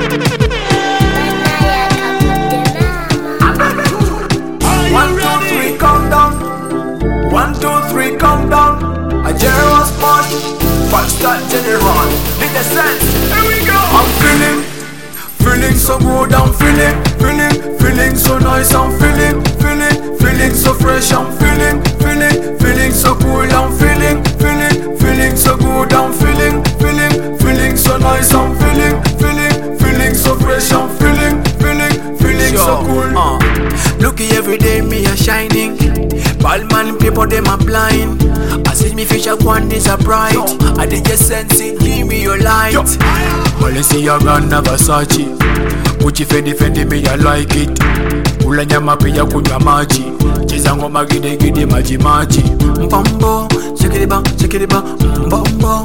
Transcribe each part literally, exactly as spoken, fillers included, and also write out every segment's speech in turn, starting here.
One, two, three, calm down. One, two, three, calm down. A general spot, fast start general. Need the sense, here we go. I'm feeling, feeling so good. I'm feeling, feeling, feeling so nice. I'm feeling, feeling, feeling so fresh. I'm feeling, feeling, feeling so cool. I'm feeling, feeling, feeling so good. I'm feeling, feeling, feeling so nice. I'm feeling, feeling, feeling so fresh. I'm feeling, feeling, feeling so cool. Uh. Looky every day, me a shining. Bald man people them a blind. I see me future one is a bright. I did just sense it, give me your light. Balenciaga Versace, Gucci Fendi Fendi me I like it. Ula nyama pia kunywa maji. Cheza ngoma gide gide maji maji. Mbombo, shake it ba, shake it ba, mbombo.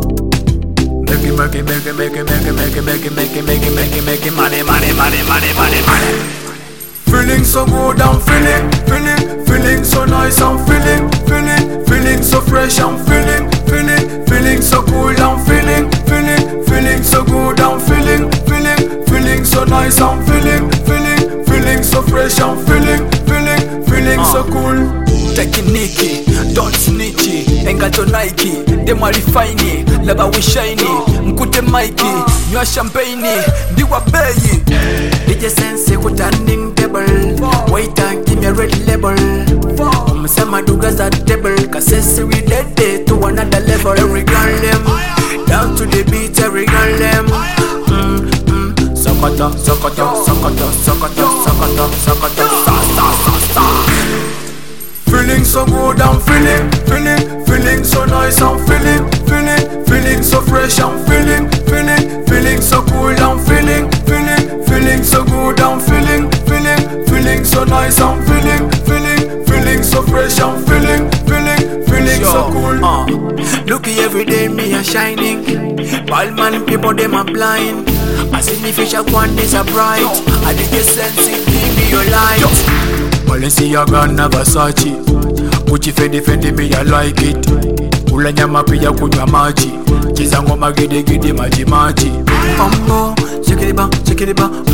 Make it, make it, make it, make it, make it, make it, make it, make it, make it, make it, make it, money, money, money, money, money, money. Feeling so good, I'm feeling, feeling, feeling so nice. I'm feeling, feeling, feeling so fresh. I'm feeling, feeling, feeling so cool. I'm feeling, feeling, feeling so good. I'm feeling, feeling, feeling so nice. I'm feeling, feeling, feeling so fresh. I'm feeling, feeling, feeling so cool. Technique, don't snitchy, engato Nike, dem a refine, laba we shiny, mkute Mikey, nywa champagne, diwa bayi. D J Sense kutanding table, waiter give me a red label. Umsema dugas at table, accessory dead day to another level. Every girl them, down to the beat, every girl them. Mm, mm. Sokoto, sokoto, sokoto, sokoto, sokoto, sokoto, sa sa sa sa. Feeling so good, I'm feeling, feeling, feeling so nice. I'm feeling, feeling, feeling so fresh. I'm feeling, feeling, feeling so cool. I'm feeling, feeling, feeling so good. I'm feeling, feeling, feeling so nice. I'm feeling, feeling, feeling so fresh. I'm feeling, feeling, feeling so cool. Uh, looky every day, me a shining. Bald man people them a blind. I see me future one is a bright. I did just sense it, give me your light. Balenciaga Versace, Gucci Fendi Fendi me I like it. Ula nyama pia kunywa maji. Cheza ngoma gide gide maji maji. Mbombo, shake it ba, shake it ba,